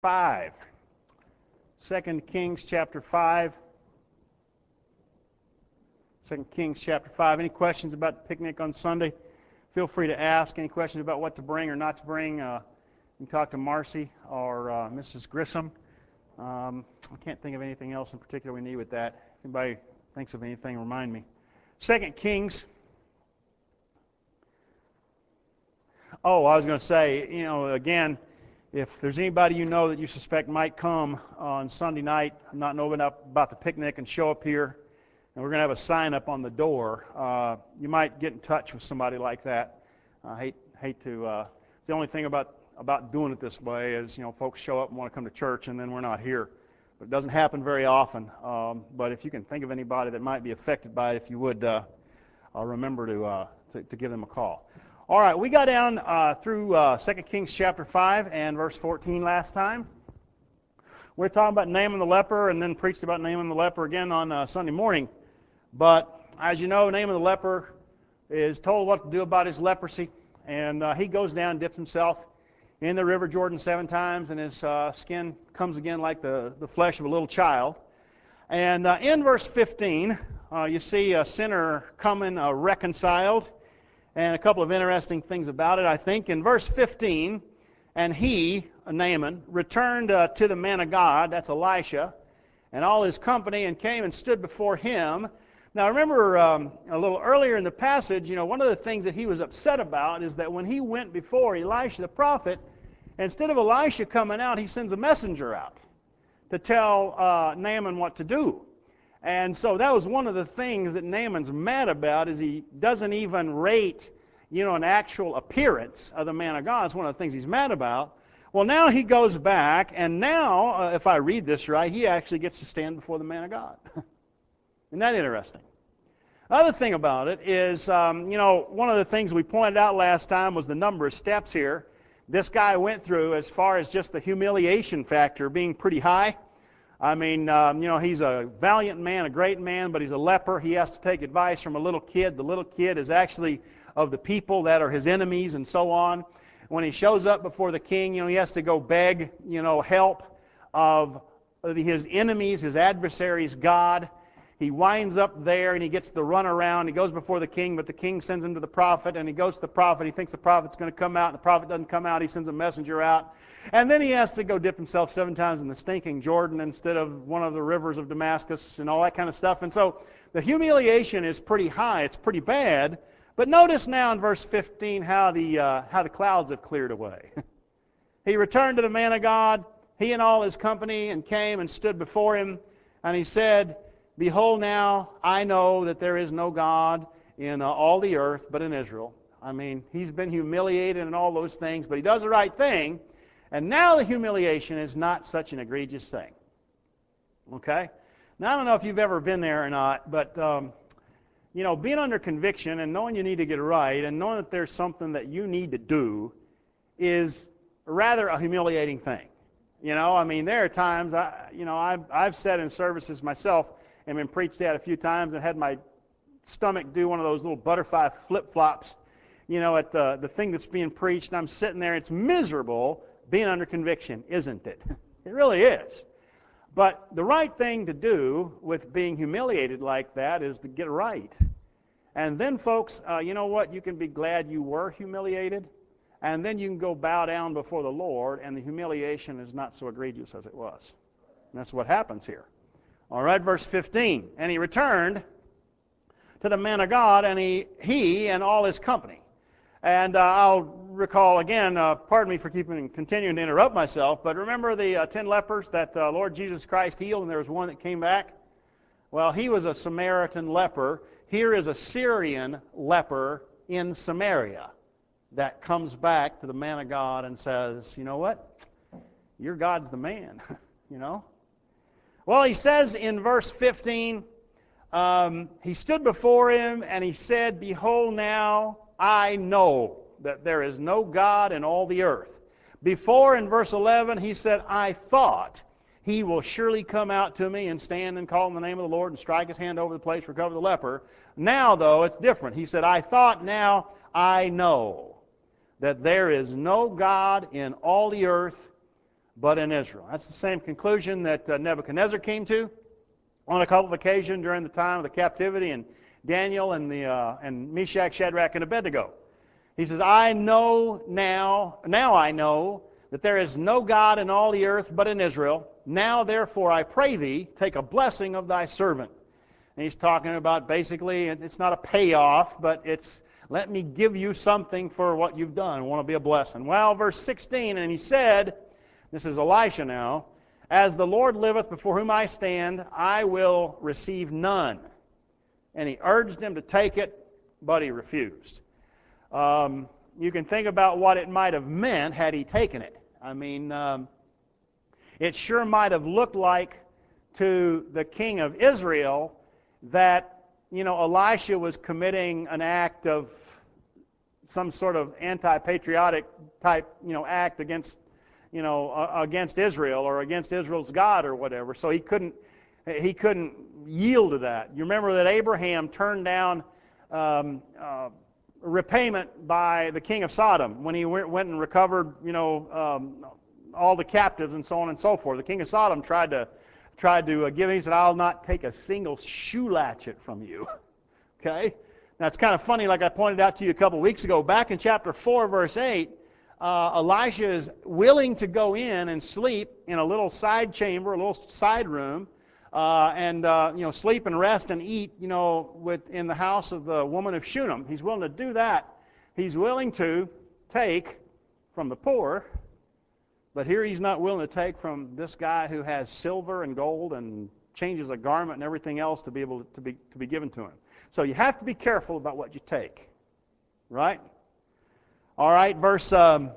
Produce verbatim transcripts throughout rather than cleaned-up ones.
five. Second Kings chapter five. Second Kings chapter five. Any questions about the picnic on Sunday? Feel free to ask. Any questions about what to bring or not to bring? Uh, you can talk to Marcy or uh, Missus Grissom. Um, I can't think of anything else in particular we need with that. If anybody thinks of anything, remind me. Second Kings. Oh, I was going to say, you know, again, if there's anybody you know that you suspect might come on Sunday night, not knowing about the picnic and show up here, and we're going to have a sign up on the door, uh, you might get in touch with somebody like that. I hate hate to. Uh, it's the only thing about about doing it this way is, you know, folks show up and want to come to church and then we're not here. But it doesn't happen very often. Um, but if you can think of anybody that might be affected by it, if you would, uh, I'll remember to, uh, to to give them a call. All right, we got down uh, through uh, Second Kings chapter five and verse fourteen last time. We're talking about Naaman the leper, and then preached about Naaman the leper again on uh, Sunday morning. But as you know, Naaman the leper is told what to do about his leprosy, and uh, he goes down and dips himself in the river Jordan seven times, and his uh, skin comes again like the, the flesh of a little child. And uh, in verse fifteen, uh, you see a sinner coming uh, reconciled. And a couple of interesting things about it, I think. In verse fifteen, and he, Naaman, returned uh, to the man of God, that's Elisha, and all his company, and came and stood before him. Now remember, um, a little earlier in the passage, you know, one of the things that he was upset about is that when he went before Elisha the prophet, instead of Elisha coming out, he sends a messenger out to tell uh, Naaman what to do. And so that was one of the things that Naaman's mad about, is he doesn't even rate, you know, an actual appearance of the man of God. It's one of the things he's mad about. Well, now he goes back, and now, uh, if I read this right, he actually gets to stand before the man of God. Isn't that interesting? Other thing about it is, um, you know, one of the things we pointed out last time was the number of steps here this guy went through, as far as just the humiliation factor being pretty high. I mean, um, you know, he's a valiant man, a great man, but he's a leper. He has to take advice from a little kid. The little kid is actually of the people that are his enemies and so on. When he shows up before the king, you know, he has to go beg, you know, help of his enemies, his adversaries' God. He winds up there and he gets the run around. He goes before the king, but the king sends him to the prophet, and he goes to the prophet. He thinks the prophet's going to come out, and the prophet doesn't come out. He sends a messenger out. And then he has to go dip himself seven times in the stinking Jordan instead of one of the rivers of Damascus and all that kind of stuff. And so the humiliation is pretty high. It's pretty bad. But notice now in verse fifteen how the, uh, how the clouds have cleared away. He returned to the man of God, he and all his company, and came and stood before him. And he said, "Behold now, I know that there is no God in uh, all the earth but in Israel." I mean, he's been humiliated and all those things, but he does the right thing. And now the humiliation is not such an egregious thing. Okay? Now, I don't know if you've ever been there or not, but, um, you know, being under conviction and knowing you need to get it right and knowing that there's something that you need to do is rather a humiliating thing. You know, I mean, there are times, I, you know, I've, I've sat in services myself and been preached at a few times and had my stomach do one of those little butterfly flip-flops, you know, at the, the thing that's being preached, and I'm sitting there, it's miserable being under conviction, isn't it? It really is. But the right thing to do with being humiliated like that is to get it right. And then, folks, uh, you know what? You can be glad you were humiliated, and then you can go bow down before the Lord, and the humiliation is not so egregious as it was. And that's what happens here. All right, verse fifteen. "And he returned to the man of God, and he, he and all his company." And uh, I'll recall again, uh, pardon me for keeping continuing to interrupt myself, but remember the uh, ten lepers that uh, Lord Jesus Christ healed, and there was one that came back? Well, he was a Samaritan leper. Here is a Syrian leper in Samaria that comes back to the man of God and says, "You know what? Your God's the man." You know? Well, he says in verse fifteen, um, he stood before him and he said, "Behold now, I know that there is no God in all the earth." Before, in verse eleven, he said, "I thought he will surely come out to me and stand and call in the name of the Lord and strike his hand over the place, recover the leper." Now, though, it's different. He said, "I thought, now I know that there is no God in all the earth but in Israel. That's the same conclusion that uh, Nebuchadnezzar came to on a couple of occasions during the time of the captivity, and Daniel and, the, uh, and Meshach, Shadrach, and Abednego. He says, I know now, now I know that there is no God in all the earth but in Israel. Now therefore I pray thee, take a blessing of thy servant. And he's talking about basically, it's not a payoff, but it's, let me give you something for what you've done. I want to be a blessing. Well, verse sixteen, and he said, this is Elisha now, as the Lord liveth before whom I stand, I will receive none. And he urged him to take it, but he refused. Um, you can think about what it might have meant had he taken it. I mean, um, it sure might have looked like to the king of Israel that, you know, Elisha was committing an act of some sort of anti-patriotic type, you know, act against, you know, uh, against Israel or against Israel's God or whatever. So he couldn't, he couldn't yield to that. You remember that Abraham turned down um, uh, repayment by the king of Sodom when he went, went and recovered, you know, um, all the captives and so on and so forth. The king of Sodom tried to tried to uh, give him. He said, "I'll not take a single shoe latchet from you." Okay. Now it's kind of funny, like I pointed out to you a couple weeks ago. Back in chapter four, verse eight, uh, Elisha is willing to go in and sleep in a little side chamber, a little side room, uh, and uh, you know, sleep and rest and eat, you know, with in the house of the woman of Shunem. He's willing to do that. He's willing to take from the poor. But here he's not willing to take from this guy who has silver and gold and changes a garment and everything else to be able to be to be given to him. So you have to be careful about what you take, right? All right, verse um,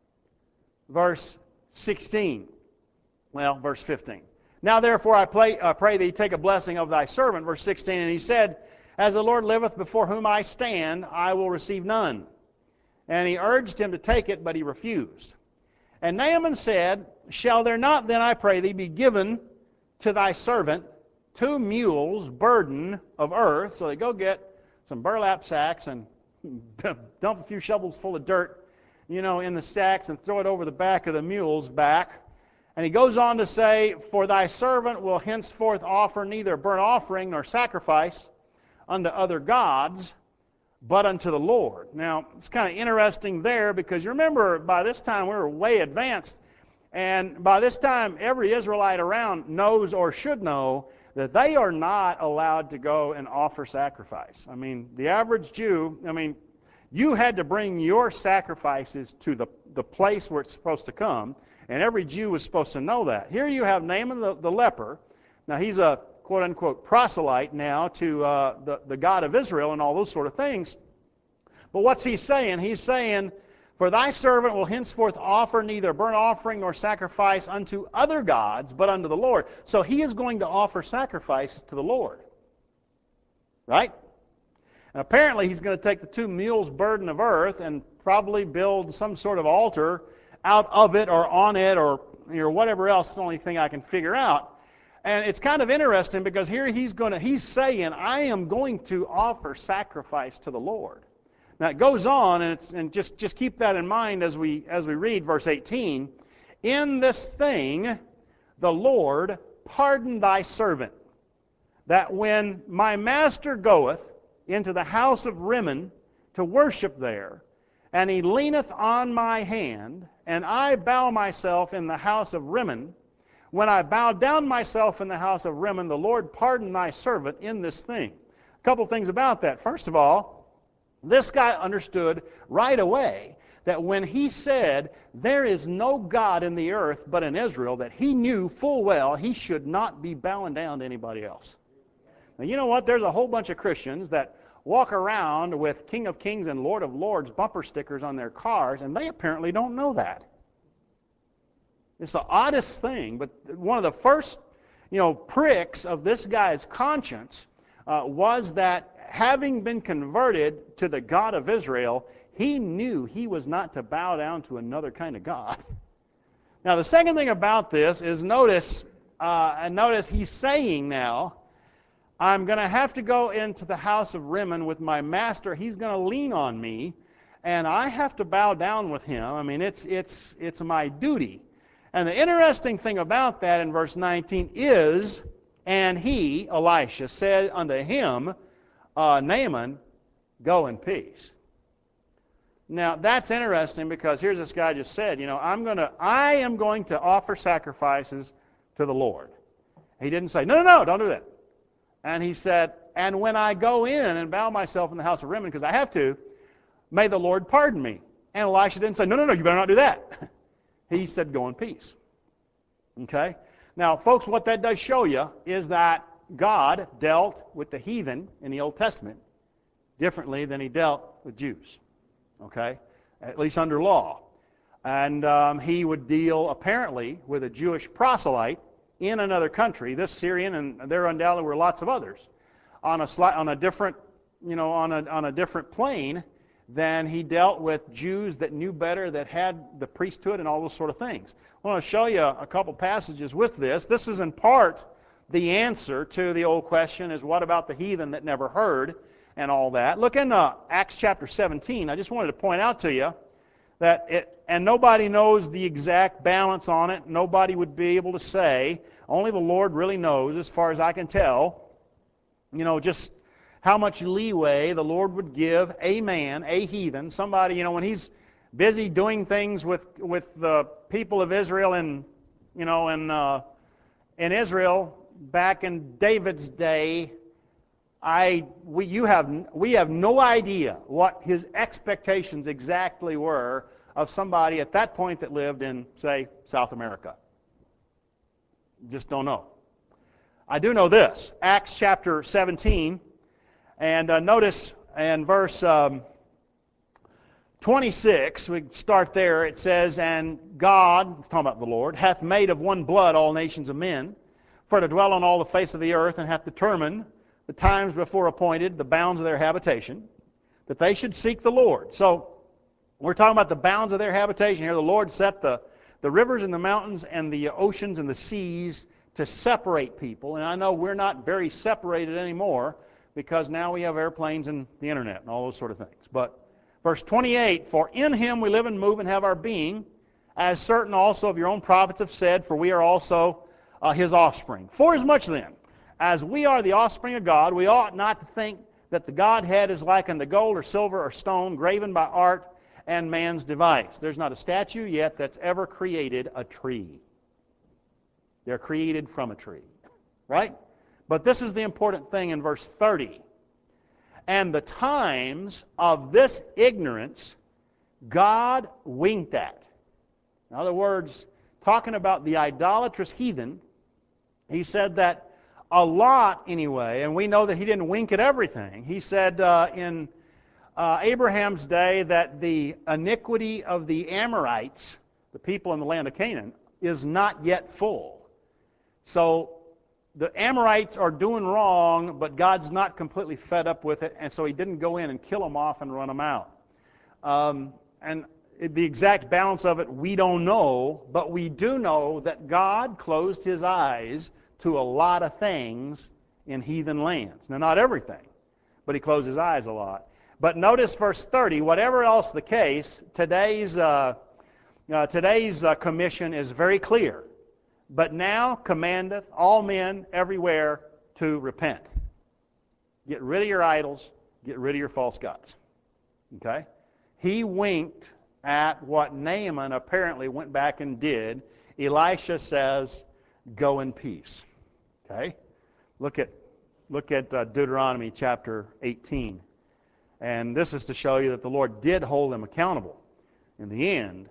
verse sixteen. Well, verse fifteen. Now therefore I pray, uh, pray thee, take a blessing of thy servant. Verse sixteen. And he said, as the Lord liveth before whom I stand, I will receive none. And he urged him to take it, but he refused. And Naaman said, shall there not then, I pray thee, be given to thy servant two mules burden of earth? So they go get some burlap sacks and dump a few shovels full of dirt, you know, in the sacks and throw it over the back of the mules' back. And he goes on to say, for thy servant will henceforth offer neither burnt offering nor sacrifice unto other gods, but unto the Lord. Now, it's kind of interesting there because you remember by this time we were way advanced, and by this time every Israelite around knows or should know that they are not allowed to go and offer sacrifice. I mean, the average Jew, I mean, you had to bring your sacrifices to the, the place where it's supposed to come, and every Jew was supposed to know that. Here you have Naaman the, the leper. Now, he's a quote-unquote proselyte now to uh, the, the God of Israel and all those sort of things. But what's he saying? He's saying, for thy servant will henceforth offer neither burnt offering nor sacrifice unto other gods, but unto the Lord. So he is going to offer sacrifices to the Lord. Right? And apparently he's going to take the two mules' burden of earth and probably build some sort of altar out of it or on it or, or whatever else. It's the only thing I can figure out. And it's kind of interesting because here he's going to, he's saying, I am going to offer sacrifice to the Lord. Now it goes on, and, it's, and just, just keep that in mind as we, as we read verse eighteen. In this thing the Lord pardon thy servant, that when my master goeth into the house of Rimmon to worship there, and he leaneth on my hand, and I bow myself in the house of Rimmon, when I bow down myself in the house of Rimmon, the Lord pardon thy servant in this thing. A couple things about that. First of all, this guy understood right away that when he said, there is no God in the earth but in Israel, that he knew full well he should not be bowing down to anybody else. Now, you know what? There's a whole bunch of Christians that walk around with King of Kings and Lord of Lords bumper stickers on their cars, and they apparently don't know that. It's the oddest thing, but one of the first, you know, pricks of this guy's conscience uh, was that having been converted to the God of Israel, he knew he was not to bow down to another kind of God. Now, the second thing about this is notice, uh, and notice he's saying now, I'm going to have to go into the house of Rimmon with my master. He's going to lean on me, and I have to bow down with him. I mean, it's it's it's my duty. And the interesting thing about that in verse nineteen is, and he, Elisha, said unto him, uh, Naaman, go in peace. Now that's interesting because here's this guy just said, you know, I'm gonna, I am going to offer sacrifices to the Lord. He didn't say, no, no, no, don't do that. And he said, and when I go in and bow myself in the house of Rimmon, because I have to, may the Lord pardon me. And Elisha didn't say, no, no, no, you better not do that. He said, go in peace. Okay? Now, folks, what that does show you is that God dealt with the heathen in the Old Testament differently than he dealt with Jews. Okay? At least under law. And um, he would deal, apparently, with a Jewish proselyte in another country, this Syrian, and there undoubtedly were lots of others, on a slight, on a different, you know, on a on a different plane than he dealt with Jews that knew better, that had the priesthood and all those sort of things. I want to show you a couple passages with this. This is in part the answer to the old question: is what about the heathen that never heard and all that? Look in uh, Acts chapter seventeen. I just wanted to point out to you that it, and nobody knows the exact balance on it. Nobody would be able to say. Only the Lord really knows, as far as I can tell, you know, just how much leeway the Lord would give a man, a heathen, somebody, you know, when he's busy doing things with, with the people of Israel in, you know, in, uh, in Israel back in David's day. I, we, you have, we have no idea what his expectations exactly were of somebody at that point that lived in, say, South America. Just don't know. I do know this. Acts chapter seventeen, and uh, notice in verse um, twenty-six, we start there, it says, and God, talking about the Lord, hath made of one blood all nations of men, for to dwell on all the face of the earth, and hath determined the times before appointed, the bounds of their habitation, that they should seek the Lord. So, we're talking about the bounds of their habitation here. The Lord set the, the rivers and the mountains and the oceans and the seas to separate people. And I know we're not very separated anymore because now we have airplanes and the internet and all those sort of things. But verse twenty-eight, for in him we live and move and have our being, as certain also of your own prophets have said, for we are also uh, his offspring. Forasmuch then, as we are the offspring of God, we ought not to think that the Godhead is like unto gold or silver or stone, graven by art and man's device. There's not a statue yet that's ever created a tree. They're created from a tree. Right? But this is the important thing in verse thirty. And the times of this ignorance God winked at. In other words, talking about the idolatrous heathen, he said that a lot anyway, and we know that he didn't wink at everything. He said uh, in uh, Abraham's day that the iniquity of the Amorites, the people in the land of Canaan, is not yet full. So the Amorites are doing wrong, but God's not completely fed up with it, and so he didn't go in and kill them off and run them out. Um, and the exact balance of it, we don't know, but we do know that God closed his eyes to a lot of things in heathen lands. Now, not everything, but he closed his eyes a lot. But notice verse thirty, whatever else the case, today's, uh, uh, today's uh, commission is very clear. But now commandeth all men everywhere to repent. Get rid of your idols, get rid of your false gods. Okay? He winked at what Naaman apparently went back and did. Elisha says, go in peace. Okay? Look at, look at uh, Deuteronomy chapter eighteen. And this is to show you that the Lord did hold them accountable in the end.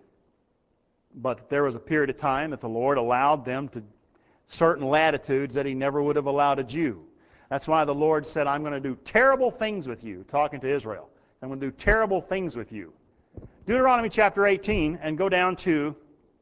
But there was a period of time that the Lord allowed them to certain latitudes that he never would have allowed a Jew. That's why the Lord said, I'm going to do terrible things with you, talking to Israel. I'm going to do terrible things with you. Deuteronomy chapter eighteen, and go down to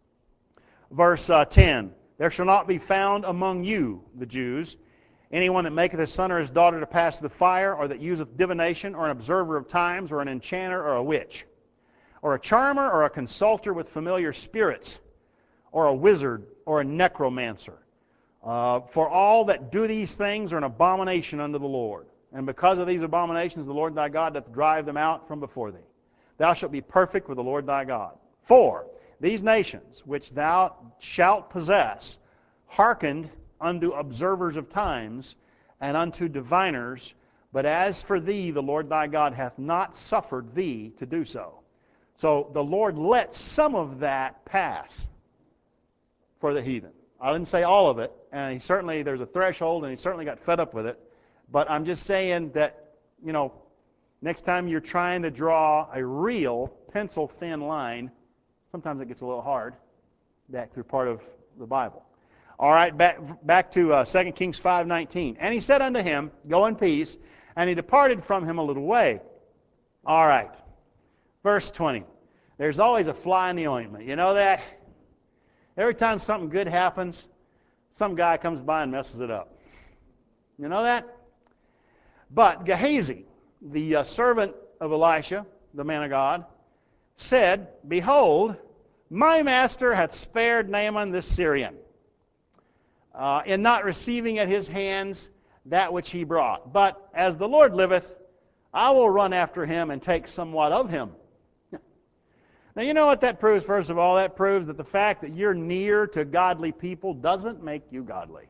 verse uh, ten. There shall not be found among you, the Jews, anyone that maketh his son or his daughter to pass through the fire, or that useth divination, or an observer of times, or an enchanter, or a witch, or a charmer, or a consulter with familiar spirits, or a wizard, or a necromancer. Uh, for all that do these things are an abomination unto the Lord. And because of these abominations, the Lord thy God doth drive them out from before thee. Thou shalt be perfect with the Lord thy God. For these nations, which thou shalt possess, hearkened unto observers of times, and unto diviners, but as for thee, the Lord thy God hath not suffered thee to do so. So the Lord let some of that pass for the heathen. I didn't say all of it, and he certainly, there's a threshold, and he certainly got fed up with it. But I'm just saying that, you know, next time you're trying to draw a real pencil-thin line, sometimes it gets a little hard back through part of the Bible. All right, back, back to uh, Second Kings five nineteen. And he said unto him, Go in peace, and he departed from him a little way. All right, verse twenty. There's always a fly in the ointment. You know that? Every time something good happens, some guy comes by and messes it up. You know that? But Gehazi, the uh, servant of Elisha, the man of God, said, Behold, my master hath spared Naaman this Syrian, uh, in not receiving at his hands that which he brought. But as the Lord liveth, I will run after him and take somewhat of him. Now, you know what that proves, first of all? That proves that the fact that you're near to godly people doesn't make you godly.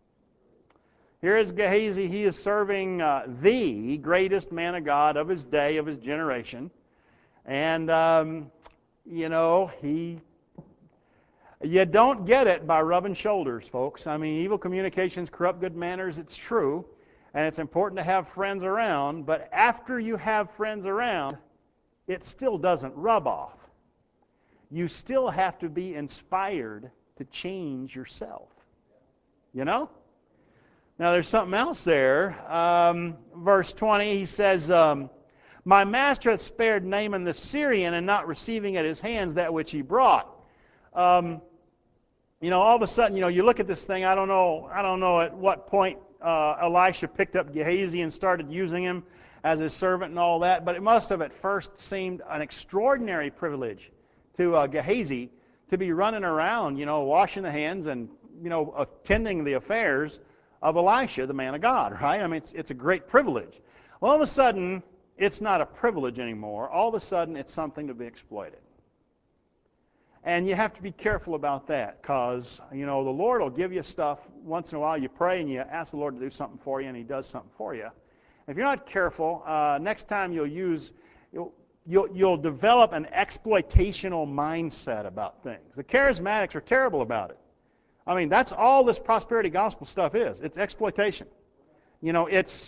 Here is Gehazi. He is serving uh, the greatest man of God of his day, of his generation. And, um, you know, he... You don't get it by rubbing shoulders, folks. I mean, evil communications corrupt good manners. It's true. And it's important to have friends around. But after you have friends around, it still doesn't rub off. You still have to be inspired to change yourself. You know? Now, there's something else there. Um, verse twenty, he says, um, My master hath spared Naaman the Syrian, and not receiving at his hands that which he brought. Um, you know, all of a sudden, you know, you look at this thing, I don't know, I don't know at what point uh, Elisha picked up Gehazi and started using him as his servant and all that, but it must have at first seemed an extraordinary privilege to uh, Gehazi to be running around, you know, washing the hands and, you know, attending the affairs of Elisha, the man of God, right? I mean, it's, it's a great privilege. Well, all of a sudden, it's not a privilege anymore. All of a sudden, it's something to be exploited. And you have to be careful about that because, you know, the Lord will give you stuff once in a while. You pray and you ask the Lord to do something for you, and He does something for you. If you're not careful, uh, next time you'll use... You'll, You'll, you'll develop an exploitational mindset about things. The charismatics are terrible about it. I mean, that's all this prosperity gospel stuff is. It's exploitation. You know, it's,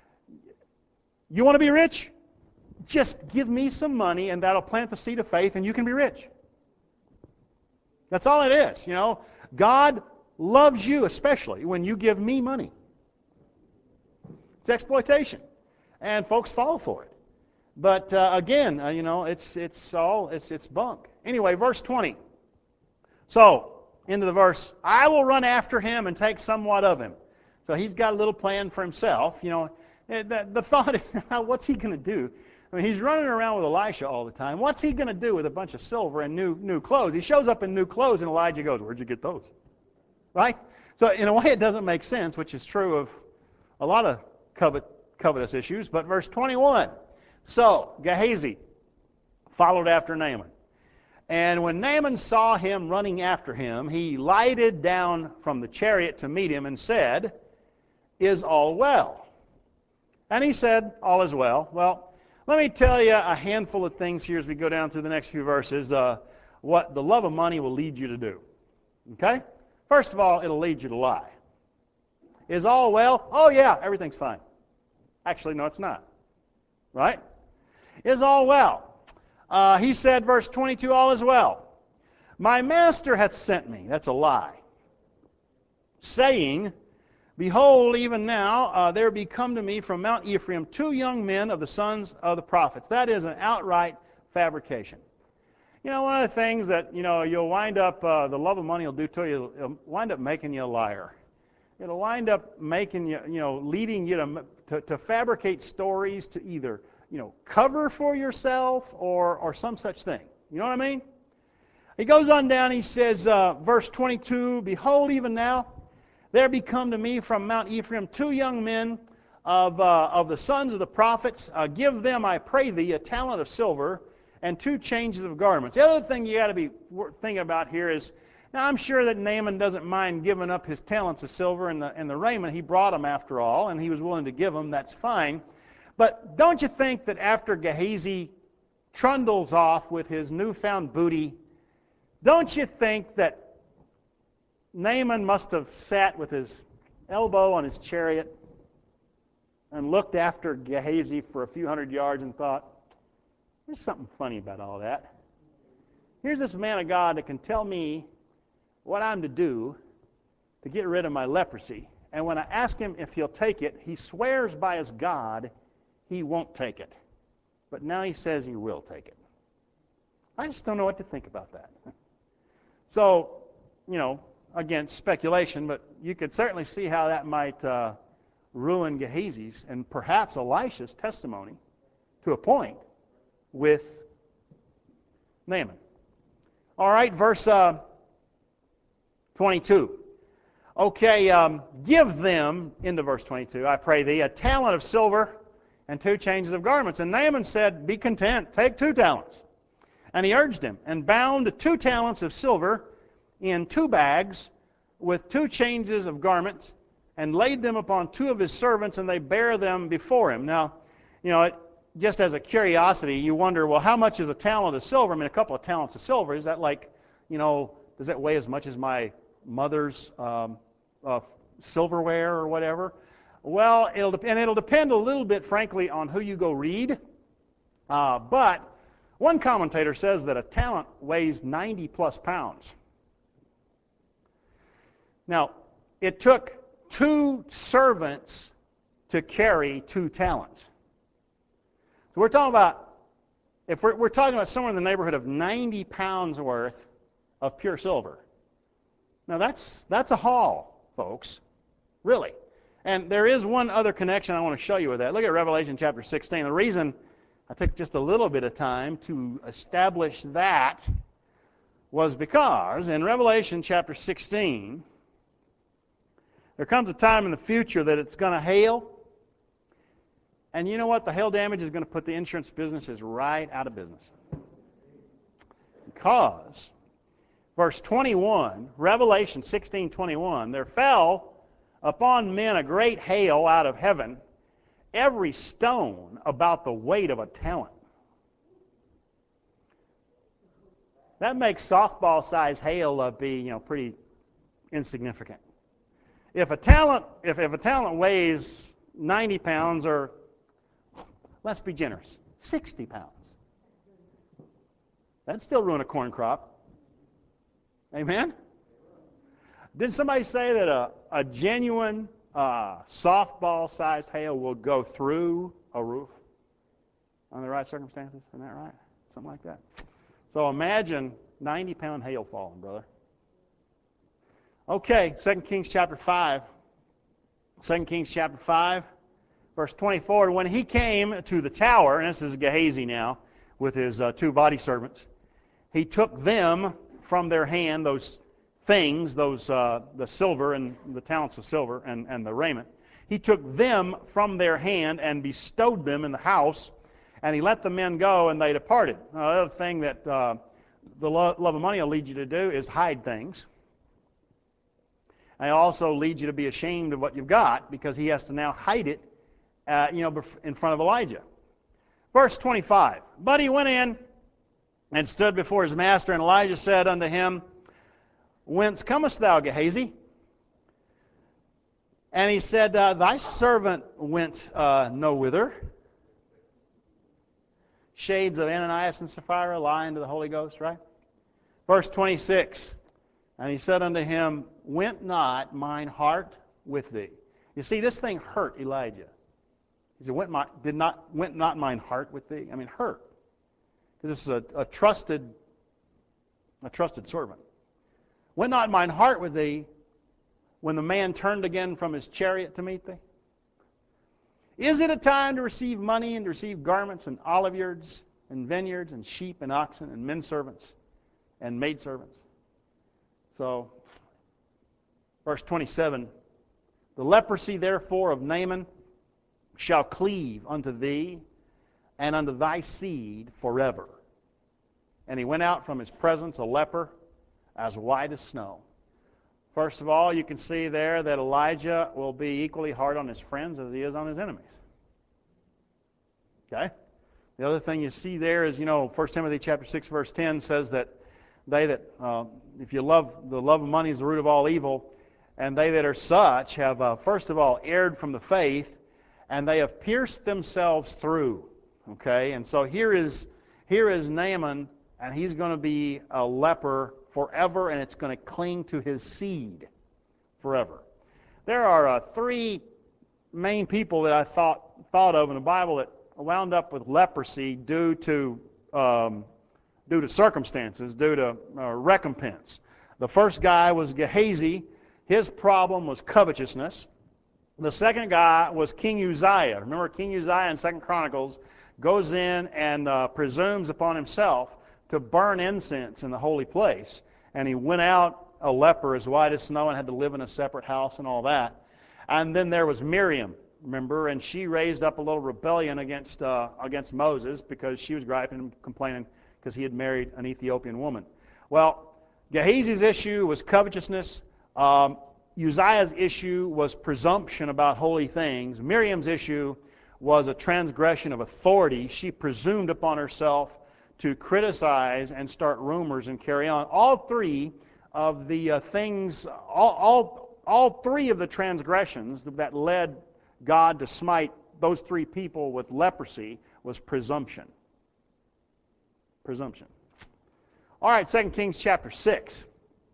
you want to be rich? Just give me some money and that'll plant the seed of faith and you can be rich. That's all it is, you know. God loves you especially when you give me money. It's exploitation. And folks fall for it. But uh, again, uh, you know, it's it's all it's it's bunk. Anyway, verse twenty. So into the verse, I will run after him and take somewhat of him. So he's got a little plan for himself. You know, the, the thought is, what's he going to do? I mean, he's running around with Elisha all the time. What's he going to do with a bunch of silver and new new clothes? He shows up in new clothes, and Elijah goes, "Where'd you get those?" Right? So in a way, it doesn't make sense, which is true of a lot of covet, covetous issues. But verse twenty-one. So, Gehazi followed after Naaman. And when Naaman saw him running after him, he lighted down from the chariot to meet him and said, Is all well? And he said, All is well. Well, let me tell you a handful of things here as we go down through the next few verses, uh, what the love of money will lead you to do. Okay? First of all, it'll lead you to lie. Is all well? Oh yeah, everything's fine. Actually, no, it's not. Right? Is all well. Uh, he said, verse twenty-two, all is well. My master hath sent me. That's a lie. Saying, Behold, even now uh, there be come to me from Mount Ephraim two young men of the sons of the prophets. That is an outright fabrication. You know, one of the things that, you know, you'll wind up, uh, the love of money will do to you, it'll wind up making you a liar. It'll wind up making you, you know, leading you to, to, to fabricate stories to either, you know, cover for yourself or, or some such thing. You know what I mean? He goes on down, he says, uh, verse twenty-two, Behold, even now, there be come to me from Mount Ephraim two young men of, uh, of the sons of the prophets. Uh, give them, I pray thee, a talent of silver, and two changes of garments. The other thing you got to be thinking about here is, now I'm sure that Naaman doesn't mind giving up his talents of silver and the, and the raiment. He brought them after all, and he was willing to give them. That's fine. But don't you think that after Gehazi trundles off with his newfound booty, don't you think that Naaman must have sat with his elbow on his chariot and looked after Gehazi for a few hundred yards and thought, there's something funny about all that. Here's this man of God that can tell me what I'm to do to get rid of my leprosy. And when I ask him if he'll take it, he swears by his God he won't take it. But now he says he will take it. I just don't know what to think about that. So, you know, again, speculation, but you could certainly see how that might uh, ruin Gehazi's and perhaps Elisha's testimony to a point with Naaman. All right, verse uh, twenty-two. Okay, um, give them, into verse twenty-two, I pray thee, a talent of silver and two changes of garments. And Naaman said, be content, take two talents. And he urged him, and bound two talents of silver in two bags with two changes of garments, and laid them upon two of his servants, and they bare them before him. Now, you know, it, just as a curiosity, you wonder, well, how much is a talent of silver? I mean, a couple of talents of silver, is that like, you know, does that weigh as much as my mother's um, uh, silverware or whatever? Well, it'll de- and it'll depend a little bit, frankly, on who you go read. Uh, but one commentator says that a talent weighs ninety plus pounds. Now, it took two servants to carry two talents. So we're talking about, if we're, we're talking about somewhere in the neighborhood of ninety pounds worth of pure silver. Now that's that's a haul, folks, really. And there is one other connection I want to show you with that. Look at Revelation chapter sixteen. The reason I took just a little bit of time to establish that was because in Revelation chapter sixteen, there comes a time in the future that it's going to hail. And you know what? The hail damage is going to put the insurance businesses right out of business. Because, verse twenty-one, Revelation sixteen twenty-one, there fell upon men a great hail out of heaven, every stone about the weight of a talent. That makes softball-sized hail uh, be, you know, pretty insignificant. If a talent, if, if a talent weighs ninety pounds, or let's be generous, sixty pounds, that'd still ruin a corn crop. Amen? Did somebody say that a, a genuine uh, softball-sized hail will go through a roof under the right circumstances? Isn't that right? Something like that. So imagine ninety pound hail falling, brother. Okay, Second Kings chapter five. Second Kings chapter five, verse twenty-four. When he came to the tower, and this is Gehazi now, with his uh, two body servants, he took them from their hand, those things, those uh, the silver and the talents of silver and, and the raiment. He took them from their hand and bestowed them in the house, and he let the men go, and they departed. Now, the other thing that uh, the lo- love of money will lead you to do is hide things. And it also leads you to be ashamed of what you've got, because he has to now hide it, uh, you know, in front of Elijah. Verse twenty-five. But he went in and stood before his master, and Elijah said unto him, Whence comest thou, Gehazi? And he said, uh, Thy servant went uh, no whither. Shades of Ananias and Sapphira lying to the Holy Ghost, right? Verse twenty-six. And he said unto him, Went not mine heart with thee? You see, this thing hurt Elijah. He said, Went, my, did not, went not mine heart with thee? I mean, hurt. Because this is a, a trusted, a trusted servant. Went not mine heart with thee when the man turned again from his chariot to meet thee? Is it a time to receive money and to receive garments and oliveyards and vineyards and sheep and oxen and men servants and maidservants? So, verse twenty-seven, the leprosy therefore of Naaman shall cleave unto thee and unto thy seed forever. and he went out from his presence a leper as white as snow. First of all, you can see there that Elijah will be equally hard on his friends as he is on his enemies. Okay? The other thing you see there is, you know, First Timothy chapter six, verse ten says that they that, uh, if you love, the love of money is the root of all evil, and they that are such have, uh, first of all, erred from the faith, and they have pierced themselves through. Okay? And so here is, here is Naaman, and he's going to be a leper forever, and it's going to cling to his seed forever. There are uh, three main people that I thought thought of in the Bible that wound up with leprosy due to um, due to circumstances, due to uh, recompense. The first guy was Gehazi. His problem was covetousness. The second guy was King Uzziah. Remember, King Uzziah in Second Chronicles goes in and uh, presumes upon himself to burn incense in the holy place. And he went out a leper as white as snow and had to live in a separate house and all that. And then there was Miriam, remember, and she raised up a little rebellion against, uh, against Moses because she was griping and complaining because he had married an Ethiopian woman. Well, Gehazi's issue was covetousness. Um, Uzziah's issue was presumption about holy things. Miriam's issue was a transgression of authority. She presumed upon herself to criticize and start rumors and carry on. All three of the uh, things, all, all, all three of the transgressions that led God to smite those three people with leprosy was presumption. Presumption. All right, Second Kings chapter six.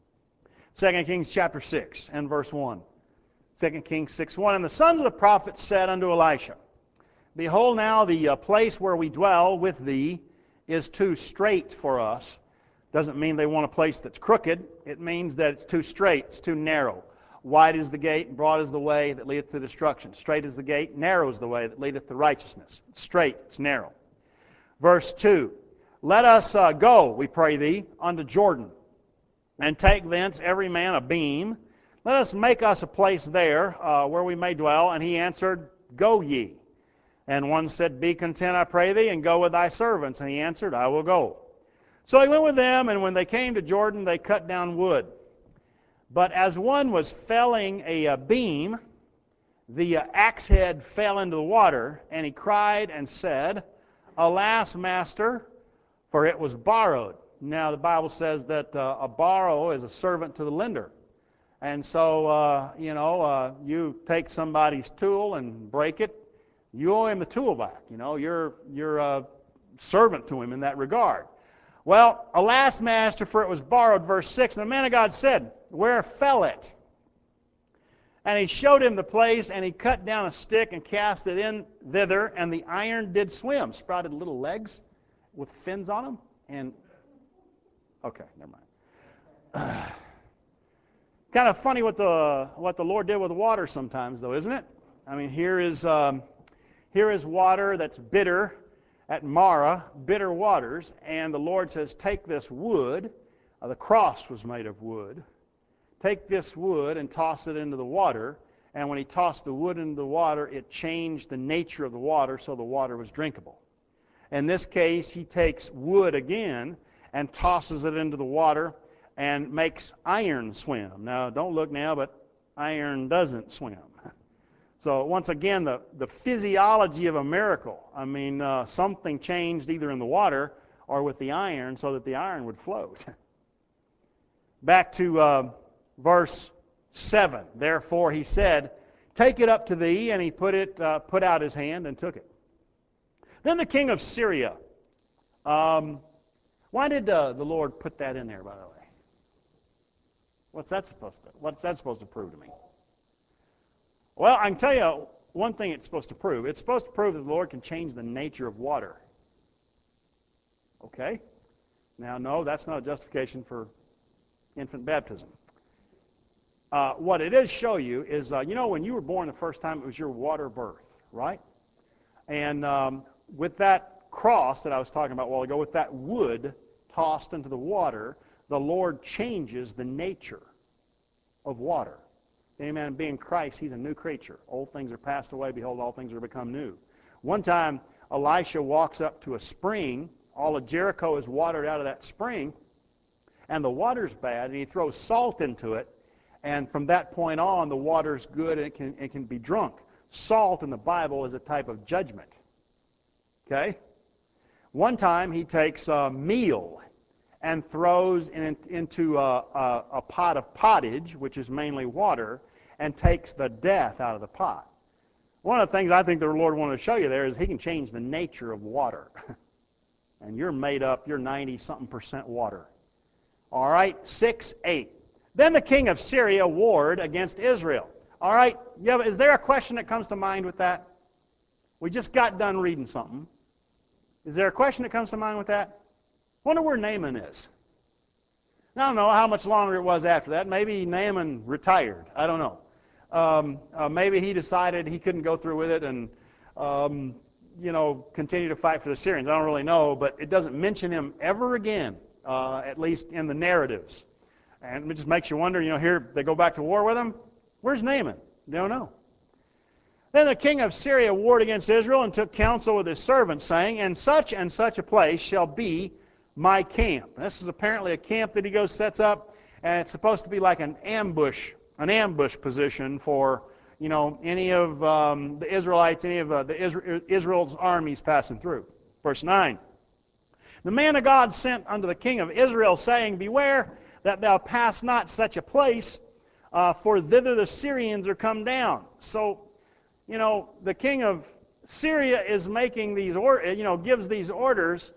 Second Kings chapter six and verse one. Second Kings six one. And the sons of the prophets said unto Elisha, Behold now the uh, place where we dwell with thee is too straight for us. Doesn't mean they want a place that's crooked. It means that it's too straight, it's too narrow. Wide is the gate, and broad is the way that leadeth to destruction. Straight is the gate, narrow is the way that leadeth to righteousness. It's straight, it's narrow. Verse two. Let us uh, go, we pray thee, unto Jordan, and take thence every man a beam. Let us make us a place there uh, where we may dwell. And he answered, Go ye. And one said, Be content, I pray thee, and go with thy servants. And he answered, I will go. So he went with them, and when they came to Jordan, they cut down wood. But as one was felling a, a beam, the uh, axe head fell into the water, and he cried and said, Alas, master, for it was borrowed. Now the Bible says that uh, a borrow is a servant to the lender. And so, uh, you know, uh, you take somebody's tool and break it, you owe him the tool back. You know, you're, you're a servant to him in that regard. Well, alas, master, for it was borrowed, verse six. And the man of God said, Where fell it? And he showed him the place, and he cut down a stick and cast it in thither, and the iron did swim, sprouted little legs with fins on them. And, okay, never mind. Uh, kind of funny what the, what the Lord did with water sometimes, though, isn't it? I mean, here is, um, here is water that's bitter at Marah, bitter waters, and the Lord says, take this wood, uh, the cross was made of wood, take this wood and toss it into the water, and when he tossed the wood into the water, it changed the nature of the water so the water was drinkable. In this case, he takes wood again and tosses it into the water and makes iron swim. Now, don't look now, but iron doesn't swim. So once again, the, the physiology of a miracle. I mean, uh, something changed either in the water or with the iron so that the iron would float. Back to uh, verse seven. Therefore he said, Take it up to thee, and he put it, uh, put out his hand and took it. Then the king of Syria. Um, why did uh, the Lord put that in there, by the way? What's that supposed to? What's that supposed to prove to me? Well, I can tell you one thing it's supposed to prove. It's supposed to prove that the Lord can change the nature of water. Okay? Now, no, that's not a justification for infant baptism. Uh, what it is show you is, uh, you know, when you were born the first time, it was your water birth, right? And um, with that cross that I was talking about a while ago, with that wood tossed into the water, the Lord changes the nature of water. Amen. Being Christ, he's a new creature. Old things are passed away. Behold, all things are become new. One time, Elisha walks up to a spring all of Jericho is watered out of that spring, and the water's bad, and he throws salt into it, and from that point on, the water's good and it can, it can be drunk. Salt in the Bible is a type of judgment. Okay? One time he takes a meal and throws in, into a, a, a pot of pottage, which is mainly water, and takes the death out of the pot. One of the things I think the Lord wanted to show you there is he can change the nature of water. And you're made up, you're ninety-something percent water. All right, six, eight. Then the king of Syria warred against Israel. All right, yeah, is there a question that comes to mind with that? We just got done reading something. Is there a question that comes to mind with that? Wonder where Naaman is. I don't know how much longer it was after that. Maybe Naaman retired. I don't know. Um, uh, maybe he decided he couldn't go through with it and, um, you know, continue to fight for the Syrians. I don't really know, but it doesn't mention him ever again, uh, at least in the narratives. And it just makes you wonder, you know, here they go back to war with him. Where's Naaman? They don't know. Then the king of Syria warred against Israel and took counsel with his servants, saying, "And such and such a place shall be my camp." And this is apparently a camp that he goes sets up, and it's supposed to be like an ambush, an ambush position for, you know, any of um, the Israelites, any of uh, the Israel, Israel's armies passing through. Verse nine. The man of God sent unto the king of Israel, saying, "Beware that thou pass not such a place, uh, for thither the Syrians are come down." So, you know, the king of Syria is making these, or you know, gives these orders.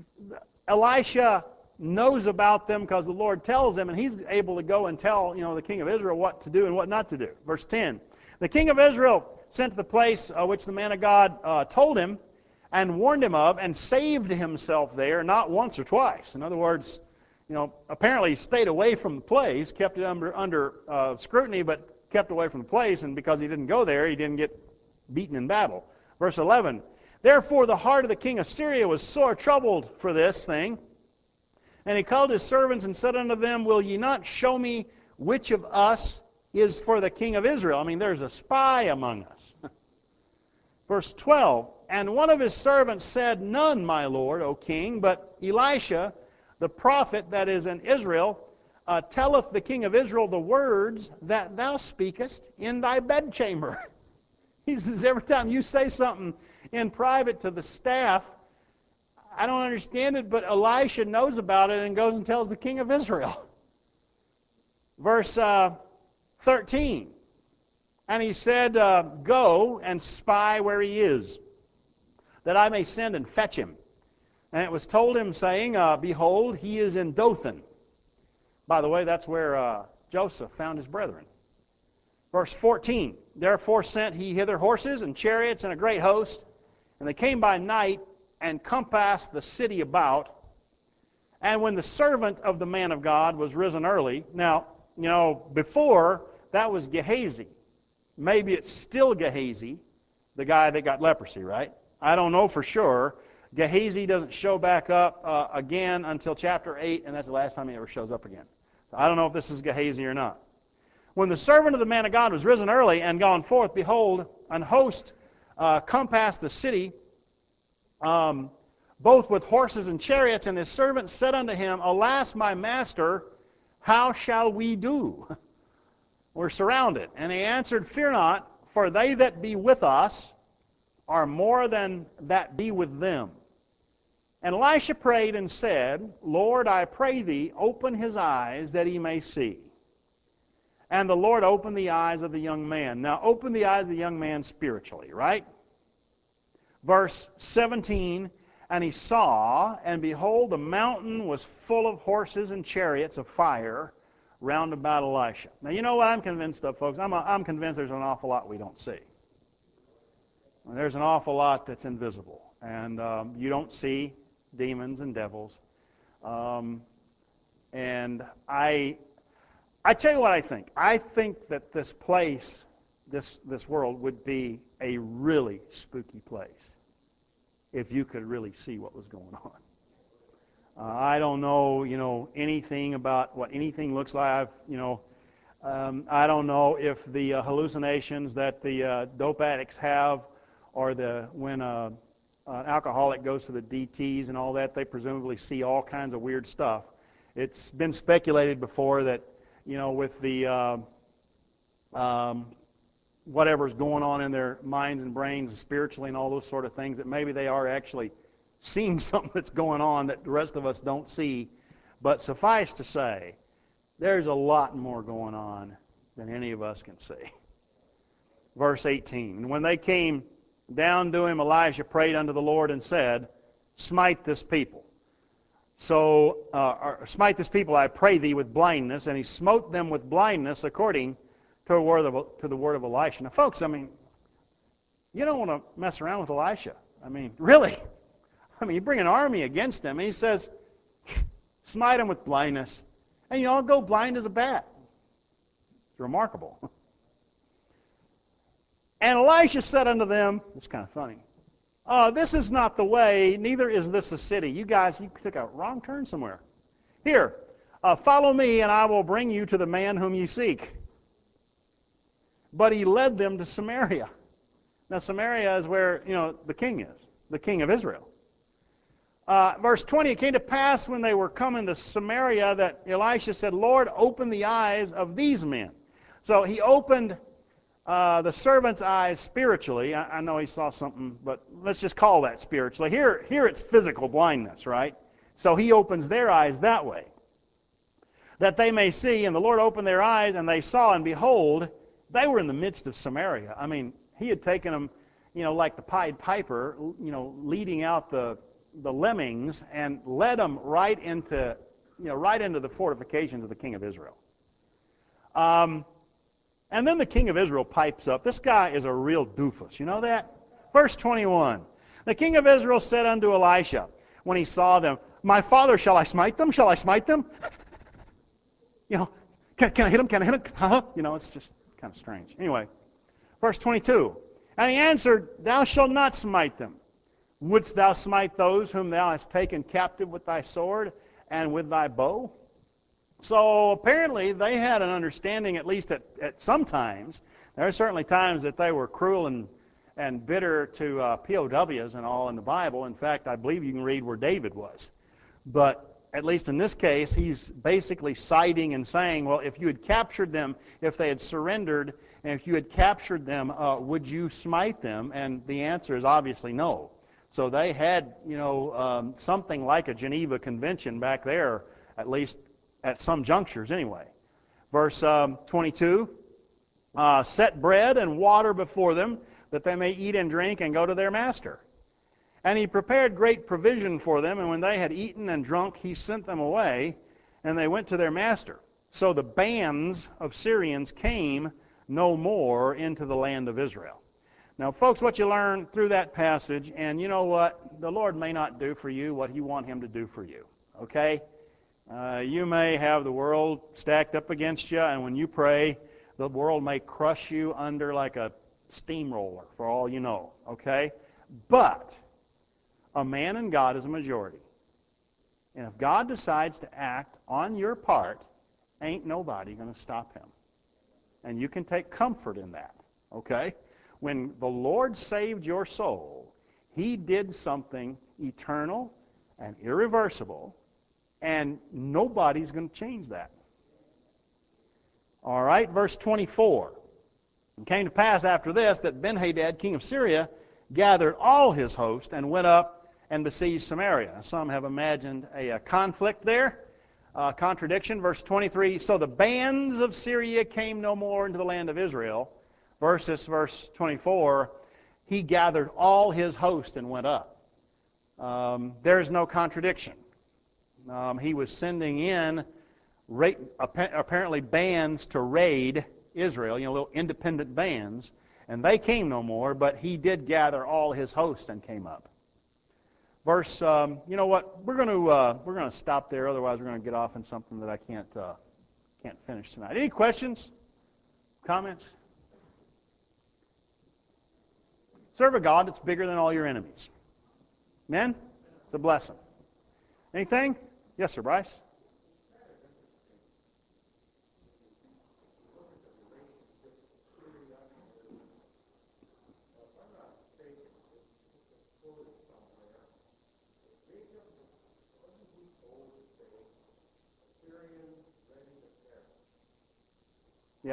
Elisha knows about them because the Lord tells him, and he's able to go and tell, you know, the king of Israel what to do and what not to do. Verse ten. The king of Israel sent to the place uh, which the man of God uh, told him and warned him of, and saved himself there, not once or twice. In other words, you know, apparently he stayed away from the place, kept it under, under uh, scrutiny, but kept away from the place, and because he didn't go there, he didn't get beaten in battle. Verse eleven. Therefore the heart of the king of Syria was sore troubled for this thing, and he called his servants and said unto them, "Will ye not show me which of us is for the king of Israel?" I mean, there's a spy among us. Verse twelve. And one of his servants said, "None, my lord, O king, but Elisha, the prophet that is in Israel, uh, telleth the king of Israel the words that thou speakest in thy bedchamber." He says, every time you say something in private to the staff, I don't understand it, but Elisha knows about it and goes and tells the king of Israel. Verse uh, thirteen. And he said, uh, "Go and spy where he is, that I may send and fetch him." And it was told him, saying, uh, "Behold, he is in Dothan." By the way, that's where uh, Joseph found his brethren. Verse fourteen. Therefore sent he hither horses and chariots and a great host, and they came by night and compassed the city about. And when the servant of the man of God was risen early, now, you know, before that was Gehazi. Maybe it's still Gehazi, the guy that got leprosy, right? I don't know for sure. Gehazi doesn't show back up uh, again until chapter eight, and that's the last time he ever shows up again. So I don't know if this is Gehazi or not. When the servant of the man of God was risen early and gone forth, behold, an host uh, compassed the city, um, both with horses and chariots, and his servant said unto him, "Alas, my master, how shall we do? We're surrounded." And he answered, "Fear not, for they that be with us are more than that be with them." And Elisha prayed and said, "Lord, I pray thee, open his eyes that he may see." And the Lord opened the eyes of the young man. Now, open the eyes of the young man spiritually, right? Verse seventeen, and he saw, and behold, the mountain was full of horses and chariots of fire round about Elisha. Now, you know what I'm convinced of, folks? I'm, a, I'm convinced there's an awful lot we don't see. There's an awful lot that's invisible. And um, you don't see demons and devils. Um, and I... I tell you what I think. I think that this place, this, this world, would be a really spooky place if you could really see what was going on. Uh, I don't know, you know, anything about what anything looks like. I've, you know, um, I don't know if the uh, hallucinations that the uh, dope addicts have, or the when a, an alcoholic goes to the D Ts and all that, they presumably see all kinds of weird stuff. It's been speculated before that, you know, with the uh, um, whatever's going on in their minds and brains spiritually and all those sort of things, that maybe they are actually seeing something that's going on that the rest of us don't see. But suffice to say, there's a lot more going on than any of us can see. Verse eighteen, and when they came down to him, Elijah prayed unto the Lord and said, smite this people. So, uh, or, smite this people, I pray thee, with blindness. And he smote them with blindness according to the word of, to the word of Elisha. Now, folks, I mean, you don't want to mess around with Elisha. I mean, really. I mean, you bring an army against him, and he says, smite him with blindness. And you all go blind as a bat. It's remarkable. And Elisha said unto them, it's kind of funny, uh, this is not the way, neither is this a city. You guys, you took a wrong turn somewhere. Here, uh, follow me, and I will bring you to the man whom you seek. But he led them to Samaria. Now, Samaria is where, you know, the king is, the king of Israel. Uh, verse twenty, it came to pass when they were coming to Samaria that Elisha said, Lord, open the eyes of these men. So he opened uh, the servant's eyes spiritually. I, I know he saw something, but let's just call that spiritually. Here, here it's physical blindness, right? So he opens their eyes that way, that they may see. And the Lord opened their eyes, and they saw, and behold, they were in the midst of Samaria. I mean, he had taken them, you know, like the Pied Piper, you know, leading out the the lemmings, and led them right into, you know, right into the fortifications of the king of Israel. Um, and then the king of Israel pipes up. This guy is a real doofus. You know that? Verse twenty-one. The king of Israel said unto Elisha, when he saw them, my father, shall I smite them? Shall I smite them? You know, can, can I hit them? Can I hit them? Huh? You know, it's just kind of strange. Anyway, verse twenty-two. And he answered, thou shalt not smite them. Wouldst thou smite those whom thou hast taken captive with thy sword and with thy bow? So apparently they had an understanding, at least at, at some times. There are certainly times that they were cruel and, and bitter to uh, P O Ws and all in the Bible. In fact, I believe you can read where David was. But at least in this case, he's basically citing and saying, well, if you had captured them, if they had surrendered, and if you had captured them, uh, would you smite them? And the answer is obviously no. So they had, you know, um, something like a Geneva Convention back there, at least at some junctures anyway. Verse um, twenty-two, uh, set bread and water before them, that they may eat and drink and go to their master. And he prepared great provision for them, and when they had eaten and drunk, he sent them away, and they went to their master. So the bands of Syrians came no more into the land of Israel. Now, folks, what you learn through that passage, and you know what? The Lord may not do for you what you want him to do for you, okay? Uh, you may have the world stacked up against you, and when you pray, the world may crush you under like a steamroller, for all you know, okay? But a man and God is a majority. And if God decides to act on your part, ain't nobody going to stop him. And you can take comfort in that, okay? When the Lord saved your soul, he did something eternal and irreversible, and nobody's going to change that. All right, verse twenty-four. It came to pass after this that Ben-Hadad, king of Syria, gathered all his host and went up and besieged Samaria. Some have imagined a, a conflict there, a contradiction. Verse twenty-three, so the bands of Syria came no more into the land of Israel. Versus verse twenty-four, he gathered all his host and went up. Um, there's no contradiction. Um, he was sending in ra- apparently bands to raid Israel, you know, little independent bands, and they came no more, but he did gather all his host and came up. Verse, um, you know what? We're going to uh, we're going to stop there. Otherwise, we're going to get off in something that I can't uh, can't finish tonight. Any questions? Comments? Serve a God that's bigger than all your enemies. Amen? It's a blessing. Anything? Yes, sir, Bryce? Yeah.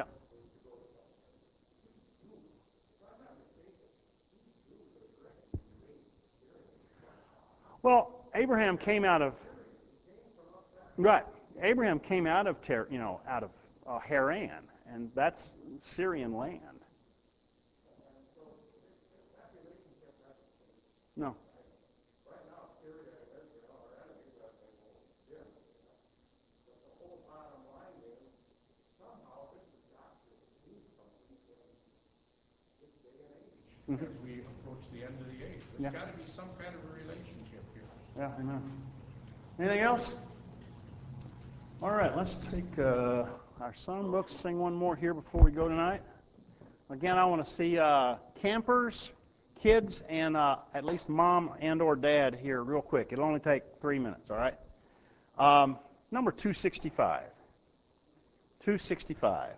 Well, Abraham came out of right. Abraham came out of Ter, you know, out of uh, Haran, and that's Syrian land. No. Mm-hmm. As we approach the end of the age, there's yeah. got to be some kind of a relationship here. Yeah, amen. Anything else? All right, let's take uh, our songbooks, sing one more here before we go tonight. Again, I want to see uh, campers, kids, and uh, at least mom and or dad here real quick. It'll only take three minutes, all right? Um, number two sixty-five. two sixty-five.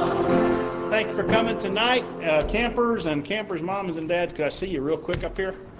Thank you for coming tonight. Uh, campers and campers' moms and dads, could I see you real quick up here?